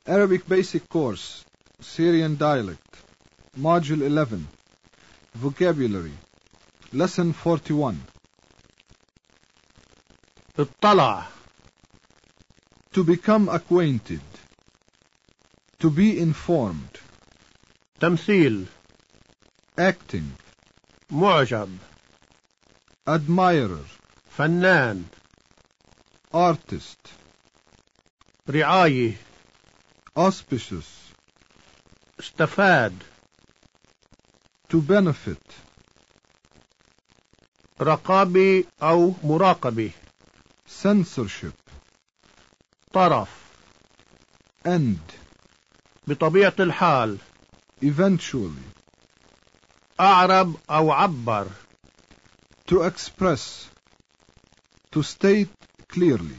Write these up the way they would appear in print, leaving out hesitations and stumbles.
Arabic Basic Course, Syrian Dialect, Module 11, Vocabulary, Lesson 41. اطلع. To become acquainted, to be informed, تمثيل. acting, معجب. admirer, فنان. artist, رعاية. auspicious, استفاد. to benefit, رقابة أو مراقبة. censorship, طرف. end, بطبيعة الحال. eventually, أعرب أو عبر. to express, to state clearly,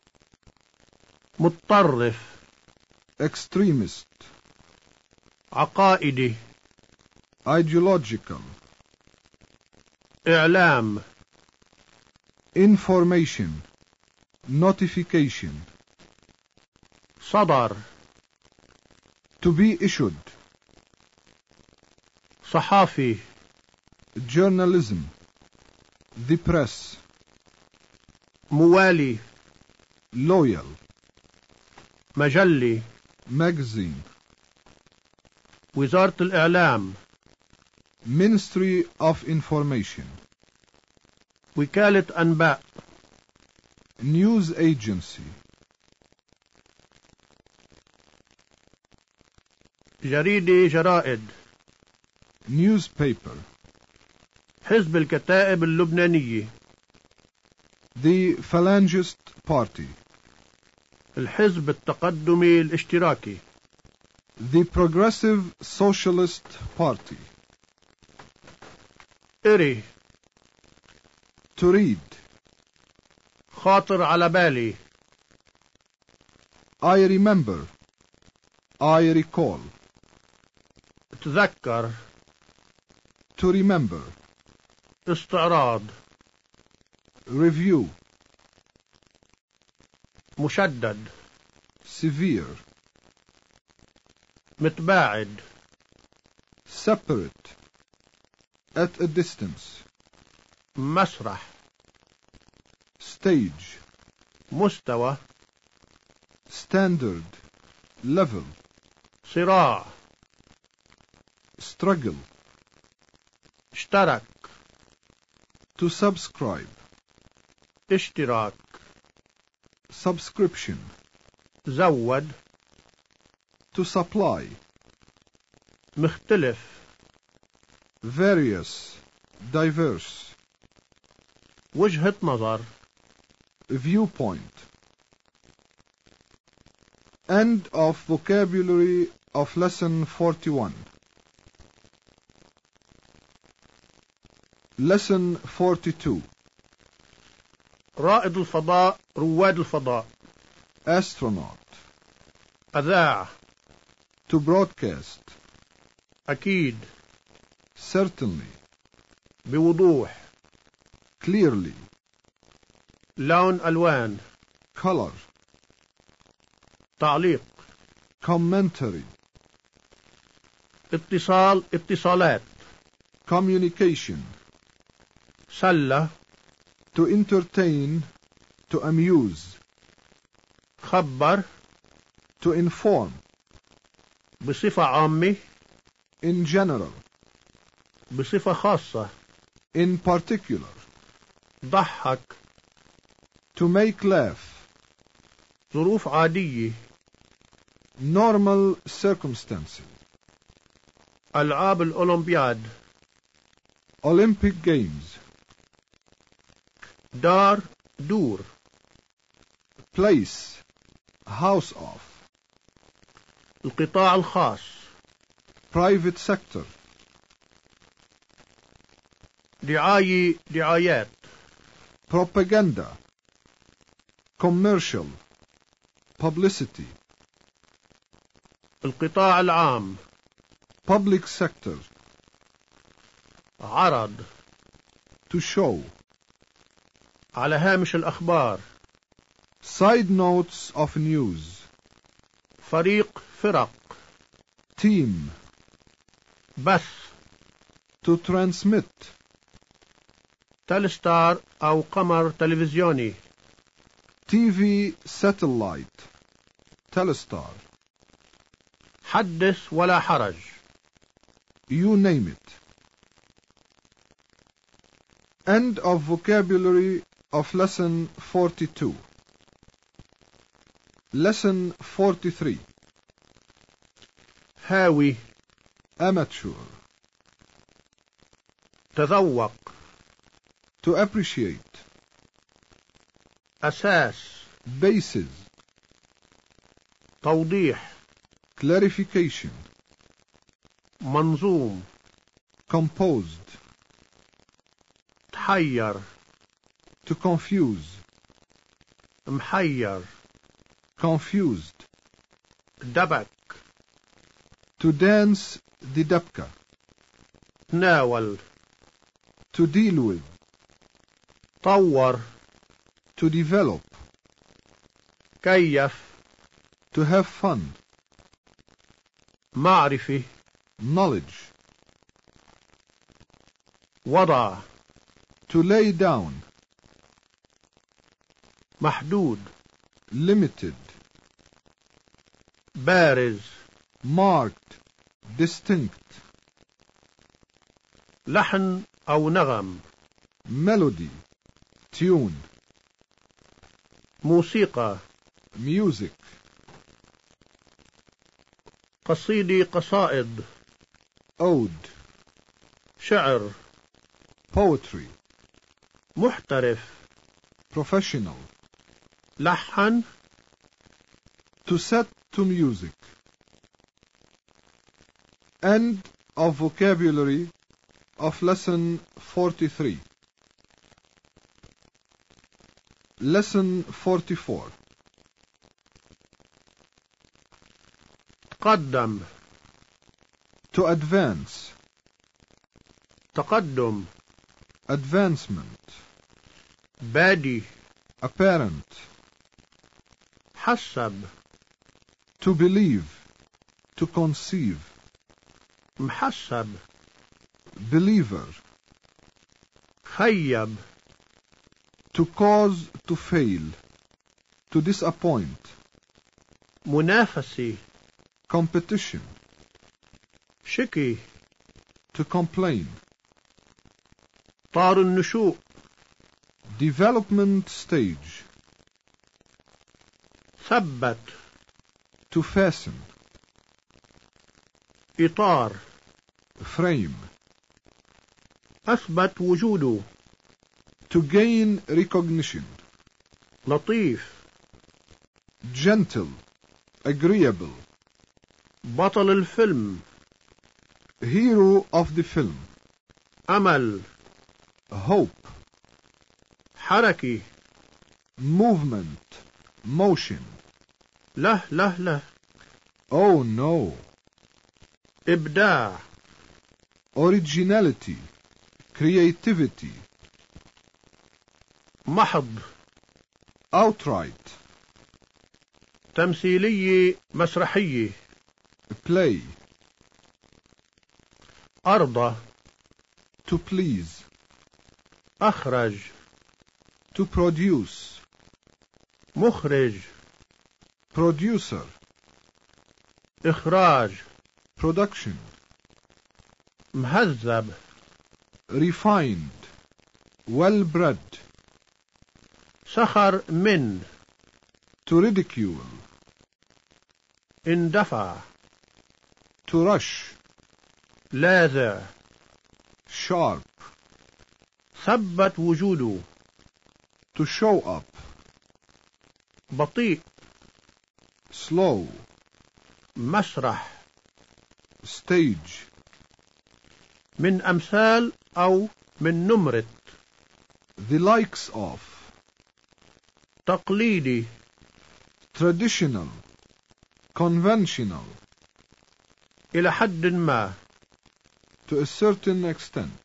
متطرف. extremist, عقائدي. ideological, إعلام. information, notification, صدر. to be issued, صحافي. journalism, the press, موالي. loyal, مجلي. magazine, وزارة الإعلام. Ministry of Information, وكالة أنباء. news agency, جريدة جرائد. newspaper, حزب الكتائب اللبنانية. the Phalangist Party, الحزب التقدمي الاشتراكي. the Progressive Socialist Party, إري. to read, خاطر على بالي. I remember, I recall, تذكر. to remember, استعراض. review, مشدد. severe, متباعد. separate, at a distance, مسرح. stage, مستوى. standard, level, صراع. struggle, اشترك. to subscribe, اشتراك. subscription, زود. to supply, مختلف. various, diverse, وجهة نظر. viewpoint. End of vocabulary of lesson 41. Lesson 42. رائد الفضاء. رواد الفضاء. Astronaut. أذاع. To broadcast. أكيد. Certainly. بوضوح. Clearly. لون ألوان. Color. تعليق. Commentary. اتصال. اتصالات. Communication. سلة. To entertain. To amuse. خبر. To inform. بصفة عامة. In general. بصفة خاصة. In particular. ضحك. To make laugh. ظروف عادية. Normal circumstances. ألعاب الأولمبياد. Olympic Games. دار. دور. Place. House of. القطاع الخاص. Private sector. دعاية. دعايات. Propaganda. Commercial. Publicity. القطاع العام. Public sector. عرض. To show. على هامش الأخبار. Side notes of news. فرق team, بث to transmit, تلستار أو قمر تلفزيوني TV satellite, Telestar, حدث ولا حرج you name it. End of vocabulary of lesson 42. Lesson 43. هاوي Amateur, تذوق to appreciate, أساس basis, توضيح clarification, منظوم composed, تحير to confuse, محير confused, دبك to dance the dabka, تناول to deal with, طور to develop, كيف to have fun, معرفة knowledge, وضع to lay down, محدود limited, بارز marked, distinct, لحن أو نغم melody, tune, موسيقى music, قصيدي قصائد ode, شعر poetry, محترف professional, لحن to set to music. End of vocabulary of lesson 43. Lesson 44. تقدم To advance, تقدم advancement, بادي apparent, حسب to believe, to conceive, محسب believer, خيب to cause to fail, to disappoint, منافسي competition, شكي to complain, طار النشوء development stage, ثبت to fasten, إطار frame, أثبت وجوده to gain recognition, لطيف gentle, agreeable, بطل الفيلم hero of the film, أمل hope, حركي movement, motion, له oh no, إبداع originality, creativity, محض outright, تمثيلي مسرحي play, أرضى to please, أخرج to produce, مخرج producer, إخراج production, مهذب refined, well-bred, سخر من to ridicule, اندفع to rush, لاذع sharp, ثبت وجوده to show up, بطيء slow, مسرح stage, من أمثال أو من نمرة the likes of, تقليدي traditional, conventional, إلى حد ما to a certain extent.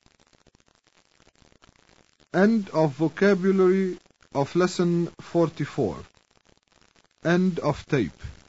End of vocabulary of lesson 44. End of tape.